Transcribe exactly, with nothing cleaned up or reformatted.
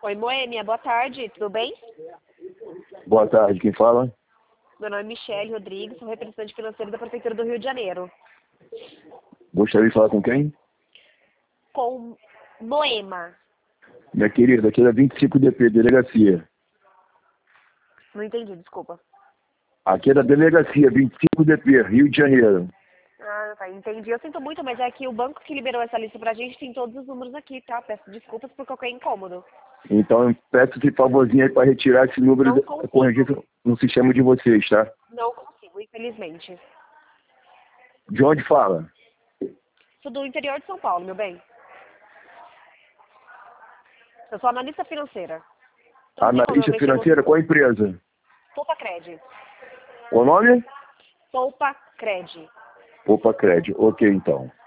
Oi, Moêmia, boa tarde, tudo bem? Boa tarde, quem fala? Meu nome é Michele Rodrigues, sou representante financeiro da Prefeitura do Rio de Janeiro. Gostaria de falar com quem? Com Moema. Minha querida, aqui é da vinte e cinco D P, delegacia. Não entendi, desculpa. Aqui é da delegacia, vinte e cinco D P, Rio de Janeiro. Ah, tá, entendi. Eu sinto muito, mas é que o banco que liberou essa lista pra gente tem todos os números aqui, tá? Peço desculpas por qualquer incômodo. Então eu peço esse favorzinho aí para retirar esse número Não e corrigir consigo. no sistema de vocês, tá? Não consigo, infelizmente. De onde fala? Sou do interior de São Paulo, meu bem. Eu sou analista financeira. Todo dia quando eu Analista mexo financeira, no qual empresa? Poupa Cred. Qual o nome? Poupa Cred. Opa, Cred. Ok, então.